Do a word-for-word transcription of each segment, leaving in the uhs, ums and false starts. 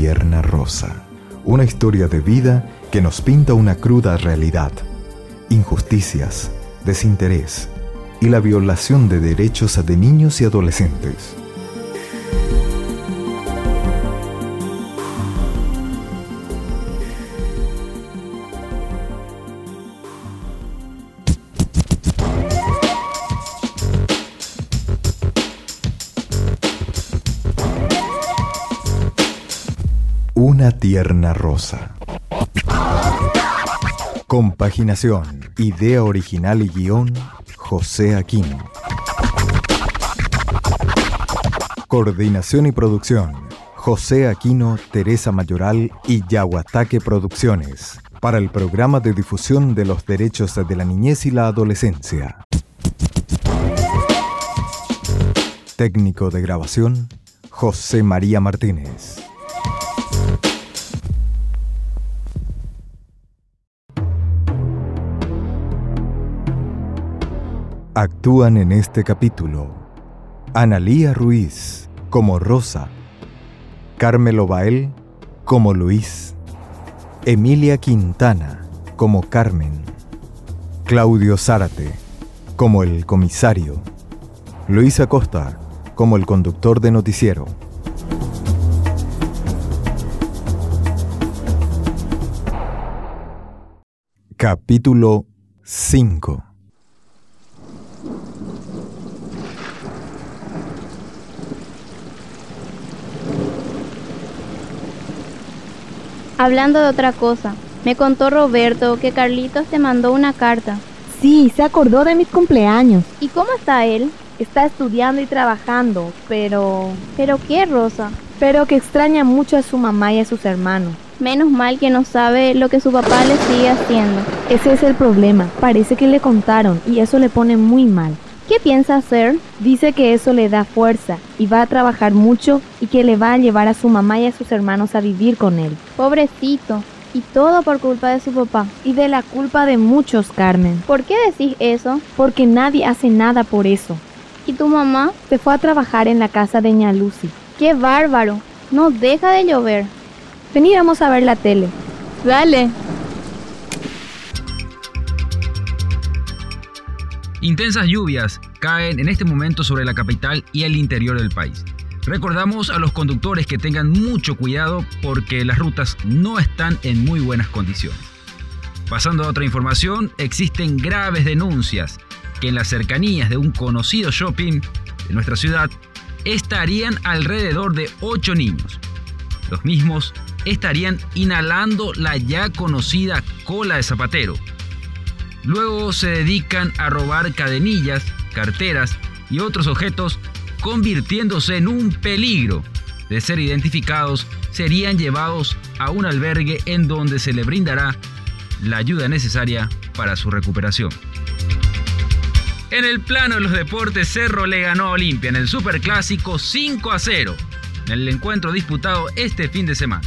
tierna rosa. Una historia de vida que nos pinta una cruda realidad. Injusticias, desinterés y la violación de derechos de niños y adolescentes. Una tierna rosa. Compaginación, idea original y guión, José Aquino. Coordinación y producción, José Aquino, Teresa Mayoral y Yaguataque Producciones, para el programa de difusión de los derechos de la niñez y la adolescencia. Técnico de grabación, José María Martínez. Actúan en este capítulo Analía Ruiz como Rosa, Carmelo Bael como Luis, Emilia Quintana como Carmen, Claudio Zárate como el comisario, Luis Acosta como el conductor de noticiero. Capítulo cinco. Hablando de otra cosa, me contó Roberto que Carlitos te mandó una carta. Sí, se acordó de mis cumpleaños. ¿Y cómo está él? Está estudiando y trabajando, pero... ¿Pero qué, Rosa? Pero que extraña mucho a su mamá y a sus hermanos. Menos mal que no sabe lo que su papá le sigue haciendo. Ese es el problema. Parece que le contaron y eso le pone muy mal. ¿Qué piensa hacer? Dice que eso le da fuerza y va a trabajar mucho y que le va a llevar a su mamá y a sus hermanos a vivir con él. Pobrecito. Y todo por culpa de su papá. Y de la culpa de muchos, Carmen. ¿Por qué decís eso? Porque nadie hace nada por eso. ¿Y tu mamá? Se fue a trabajar en la casa de ña Lucy. ¡Qué bárbaro! No deja de llover. Vení, vamos a ver la tele. Dale. Intensas lluvias caen en este momento sobre la capital y el interior del país. Recordamos a los conductores que tengan mucho cuidado porque las rutas no están en muy buenas condiciones. Pasando a otra información, existen graves denuncias que en las cercanías de un conocido shopping de nuestra ciudad estarían alrededor de ocho niños. Los mismos estarían inhalando la ya conocida cola de zapatero. Luego se dedican a robar cadenillas, carteras y otros objetos, convirtiéndose en un peligro. De ser identificados, serían llevados a un albergue en donde se les brindará la ayuda necesaria para su recuperación. En el plano de los deportes, Cerro le ganó a Olimpia en el Superclásico cinco a cero, en el encuentro disputado este fin de semana.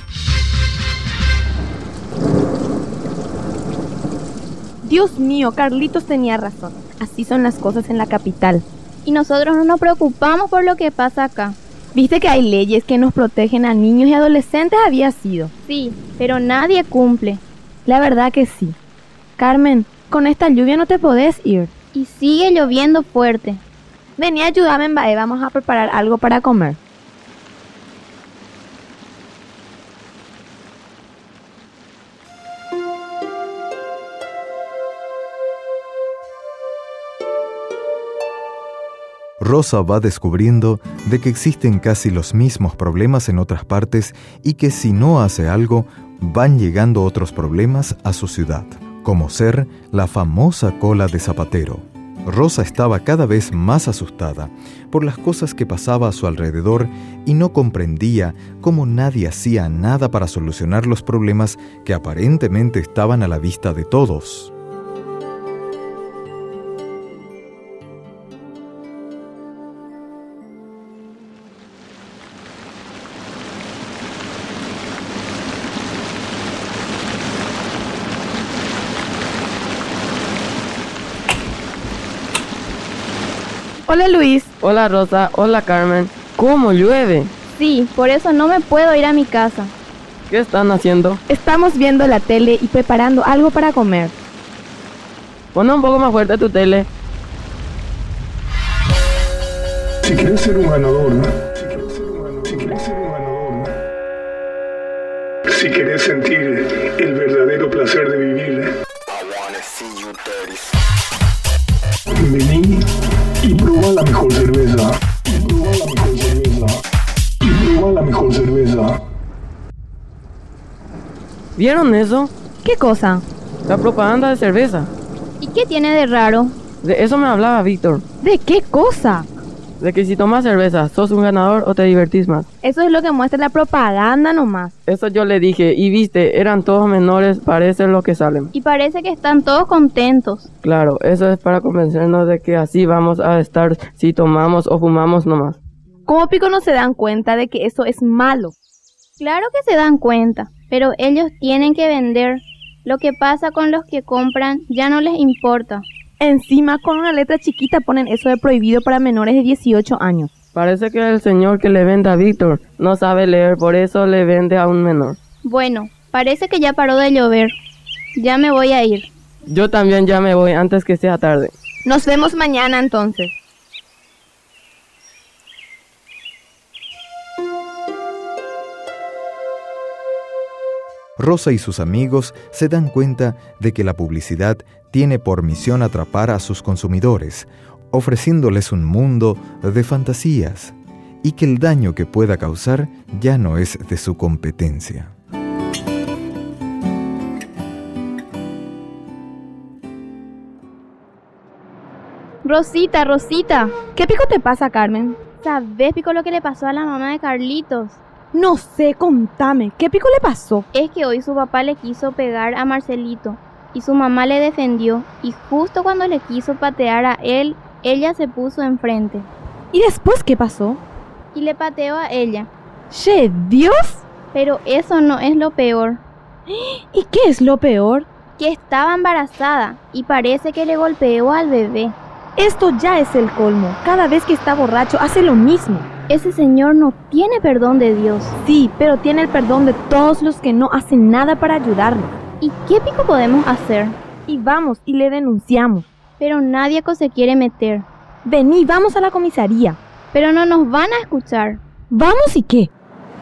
Dios mío, Carlitos tenía razón. Así son las cosas en la capital. Y nosotros no nos preocupamos por lo que pasa acá. ¿Viste que hay leyes que nos protegen a niños y adolescentes? Había sido. Sí, pero nadie cumple. La verdad que sí. Carmen, con esta lluvia no te podés ir. Y sigue lloviendo fuerte. Vení, ayúdame, Mbae, vamos a preparar algo para comer. Rosa va descubriendo de que existen casi los mismos problemas en otras partes y que si no hace algo, van llegando otros problemas a su ciudad, como ser la famosa cola de zapatero. Rosa estaba cada vez más asustada por las cosas que pasaba a su alrededor y no comprendía cómo nadie hacía nada para solucionar los problemas que aparentemente estaban a la vista de todos. Hola Luis. Hola Rosa, hola Carmen. ¿Cómo llueve? Sí, por eso no me puedo ir a mi casa. ¿Qué están haciendo? Estamos viendo la tele y preparando algo para comer. Pon un poco más fuerte tu tele. Si quieres ser un ganador, si quieres ser un ganador, si quieres sentir el verdadero placer de vivir, vení y prueba la mejor cerveza. Y prueba la mejor cerveza. Y prueba la mejor cerveza. ¿Vieron eso? ¿Qué cosa? La propaganda de cerveza. ¿Y qué tiene de raro? De eso me hablaba Víctor. ¿De qué cosa? De que si tomas cerveza, sos un ganador o te divertís más. Eso es lo que muestra la propaganda nomás. Eso yo le dije, y viste, eran todos menores, parece lo que salen. Y parece que están todos contentos. Claro, eso es para convencernos de que así vamos a estar si tomamos o fumamos nomás. ¿Cómo pico no se dan cuenta de que eso es malo? Claro que se dan cuenta, pero ellos tienen que vender. Lo que pasa con los que compran ya no les importa. Encima, con una letra chiquita ponen eso de prohibido para menores de dieciocho años. Parece que el señor que le vende a Víctor no sabe leer, por eso le vende a un menor. Bueno, parece que ya paró de llover. Ya me voy a ir. Yo también ya me voy antes que sea tarde. Nos vemos mañana entonces. Rosa y sus amigos se dan cuenta de que la publicidad tiene por misión atrapar a sus consumidores, ofreciéndoles un mundo de fantasías, y que el daño que pueda causar ya no es de su competencia. Rosita, Rosita. ¿Qué pico te pasa, Carmen? ¿Sabes, Pico, lo que le pasó a la mamá de Carlitos? No sé, contame. ¿Qué pico le pasó? Es que hoy su papá le quiso pegar a Marcelito y su mamá le defendió, y justo cuando le quiso patear a él, ella se puso enfrente. ¿Y después qué pasó? Y le pateó a ella. ¡Che, Dios! Pero eso no es lo peor. ¿Y qué es lo peor? Que estaba embarazada y parece que le golpeó al bebé. Esto ya es el colmo. Cada vez que está borracho hace lo mismo. Ese señor no tiene perdón de Dios. Sí, pero tiene el perdón de todos los que no hacen nada para ayudarlo. ¿Y qué pico podemos hacer? Y vamos y le denunciamos. Pero nadie se quiere meter. Vení, vamos a la comisaría. Pero no nos van a escuchar. ¿Vamos y qué?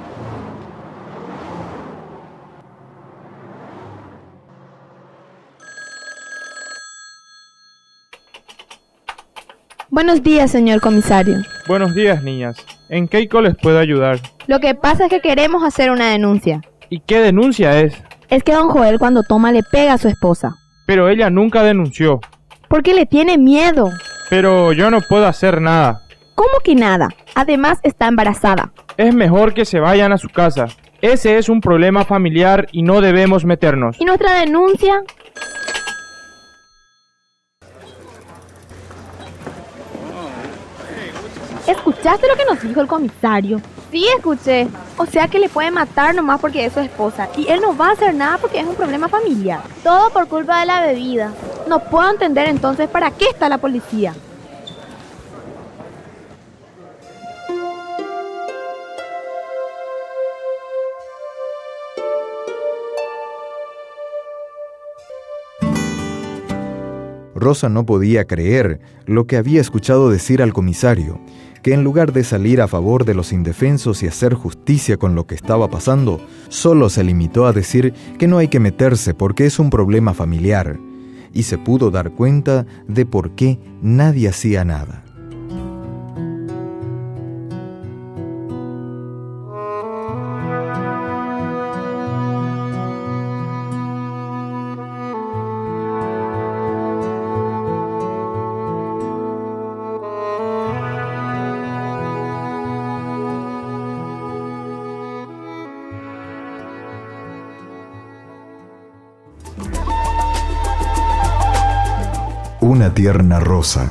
Buenos días, señor comisario. Buenos días, niñas. ¿En qué les puedo ayudar? Lo que pasa es que queremos hacer una denuncia. ¿Y qué denuncia es? Es que don Joel cuando toma le pega a su esposa. Pero ella nunca denunció. Porque le tiene miedo. Pero yo no puedo hacer nada. ¿Cómo que nada? Además está embarazada. Es mejor que se vayan a su casa. Ese es un problema familiar y no debemos meternos. ¿Y nuestra denuncia? ¿Escuchaste lo que nos dijo el comisario? Sí, escuché. O sea que le puede matar nomás porque es su esposa. Y él no va a hacer nada porque es un problema familiar. Todo por culpa de la bebida. No puedo entender entonces para qué está la policía. Rosa no podía creer lo que había escuchado decir al comisario, que en lugar de salir a favor de los indefensos y hacer justicia con lo que estaba pasando, solo se limitó a decir que no hay que meterse porque es un problema familiar, y se pudo dar cuenta de por qué nadie hacía nada. Una tierna rosa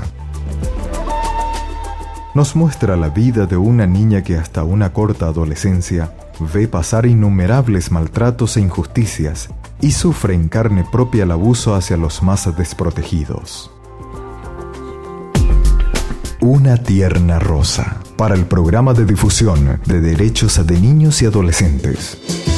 nos muestra la vida de una niña que hasta una corta adolescencia ve pasar innumerables maltratos e injusticias y sufre en carne propia el abuso hacia los más desprotegidos. Una tierna rosa, para el programa de difusión de derechos de niños y adolescentes.